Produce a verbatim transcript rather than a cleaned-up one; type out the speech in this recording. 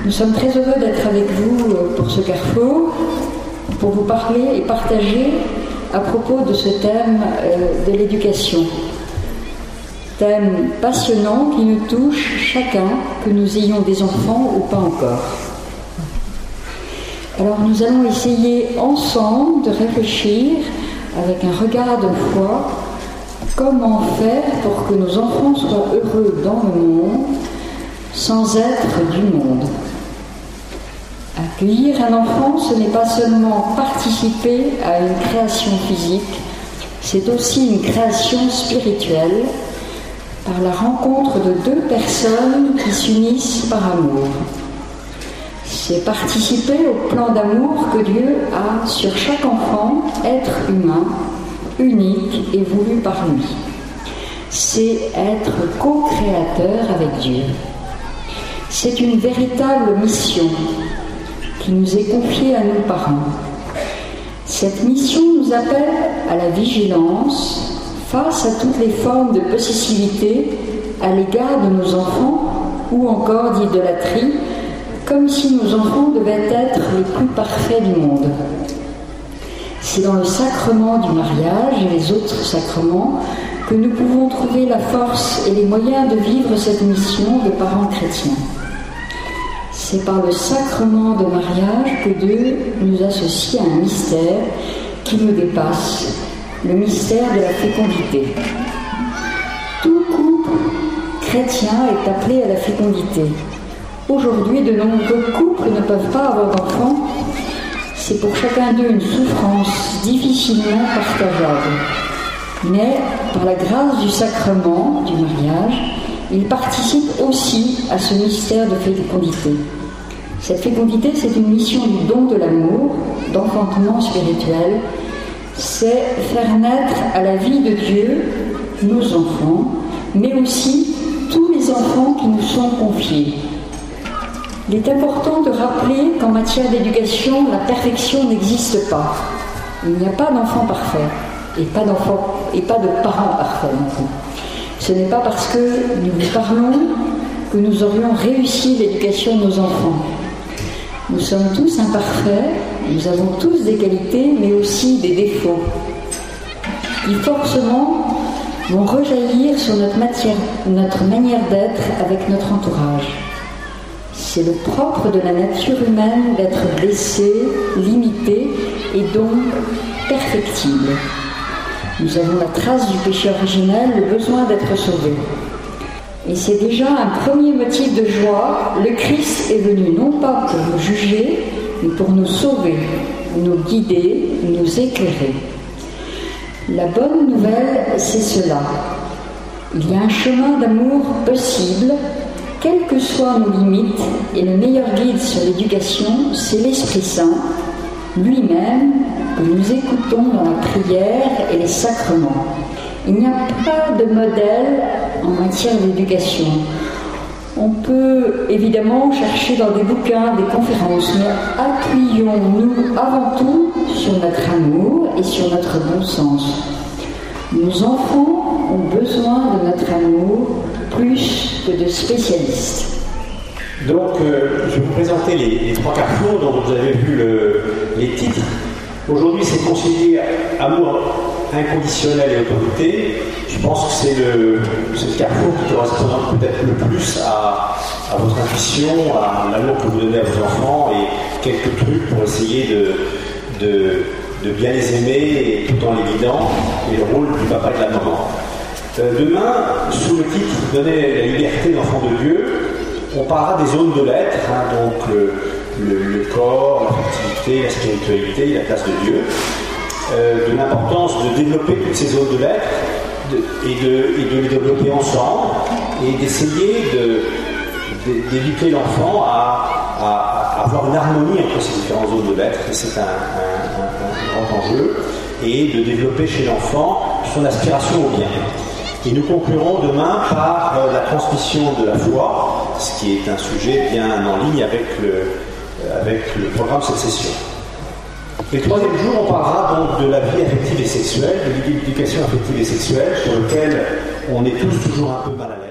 Nous sommes très heureux d'être avec vous pour ce carrefour, pour vous parler et partager à propos de ce thème de l'éducation. Thème passionnant qui nous touche chacun, que nous ayons des enfants ou pas encore. Alors nous allons essayer ensemble de réfléchir avec un regard de foi comment faire pour que nos enfants soient heureux dans le monde sans être du monde. Accueillir un enfant, ce n'est pas seulement participer à une création physique, c'est aussi une création spirituelle par la rencontre de deux personnes qui s'unissent par amour. C'est participer au plan d'amour que Dieu a sur chaque enfant, être humain, unique et voulu par lui. C'est être co-créateur avec Dieu. C'est une véritable mission qui nous est confiée à nos parents. Cette mission nous appelle à la vigilance face à toutes les formes de possessivité à l'égard de nos enfants ou encore d'idolâtrie, comme si nos enfants devaient être les plus parfaits du monde. C'est dans le sacrement du mariage et les autres sacrements que nous pouvons trouver la force et les moyens de vivre cette mission de parents chrétiens. C'est par le sacrement de mariage que Dieu nous associe à un mystère qui nous dépasse, le mystère de la fécondité. Tout couple chrétien est appelé à la fécondité. Aujourd'hui, de nombreux couples ne peuvent pas avoir d'enfants. C'est pour chacun d'eux une souffrance difficilement partageable. Mais par la grâce du sacrement du mariage, ils participent aussi à ce mystère de fécondité. Cette fécondité, c'est une mission du don de l'amour, d'enfantement spirituel. C'est faire naître à la vie de Dieu nos enfants, mais aussi tous les enfants qui nous sont confiés. Il est important de rappeler qu'en matière d'éducation, la perfection n'existe pas. Il n'y a pas d'enfant parfait et pas d'enfant et pas de parents parfaits non plus. Ce n'est pas parce que nous vous parlons que nous aurions réussi l'éducation de nos enfants. Nous sommes tous imparfaits, nous avons tous des qualités, mais aussi des défauts, qui forcément vont rejaillir sur notre, matière, notre manière d'être avec notre entourage. C'est le propre de la nature humaine d'être blessée, limitée et donc perfectible. Nous avons la trace du péché originel, le besoin d'être sauvés. Et c'est déjà un premier motif de joie. Le Christ est venu non pas pour nous juger, mais pour nous sauver, nous guider, nous éclairer. La bonne nouvelle, c'est cela. Il y a un chemin d'amour possible, quelles que soient nos limites, et le meilleur guide sur l'éducation, c'est l'Esprit Saint, lui-même, que nous écoutons dans la prière et les sacrements. Il n'y a pas de modèle en matière d'éducation. On peut évidemment chercher dans des bouquins, des conférences, mais appuyons-nous avant tout sur notre amour et sur notre bon sens. Nos enfants ont besoin de notre amour plus que de spécialistes. Donc, euh, je vais vous présenter les, les trois carrefours dont vous avez vu le, les titres. Aujourd'hui, c'est concilier amour inconditionnel et autorité. Je pense que c'est le, c'est le carrefour qui correspond peut-être le plus à, à votre intuition, à l'amour que vous donnez à vos enfants et quelques trucs pour essayer de, de, de bien les aimer et tout en les guidant, et le rôle du papa et de la maman. Euh, demain, sous le titre « Donner la liberté d'enfant de Dieu », on parlera des zones de l'être, hein, donc le, le, le corps, l'affectivité, la spiritualité, la place de Dieu, euh, de l'importance de développer toutes ces zones de l'être de, et, de, et de les développer ensemble et d'essayer de, de, d'éduquer l'enfant à, à, à avoir une harmonie entre ces différentes zones de l'être, et c'est un, un, un, un grand enjeu, et de développer chez l'enfant son aspiration au bien. Et nous conclurons demain par euh, la transmission de la foi, ce qui est un sujet bien en ligne avec le, avec le programme de cette session. Et le troisième jour, on parlera donc de la vie affective et sexuelle, de l'éducation affective et sexuelle, sur lequel on est tous toujours un peu mal à l'aise.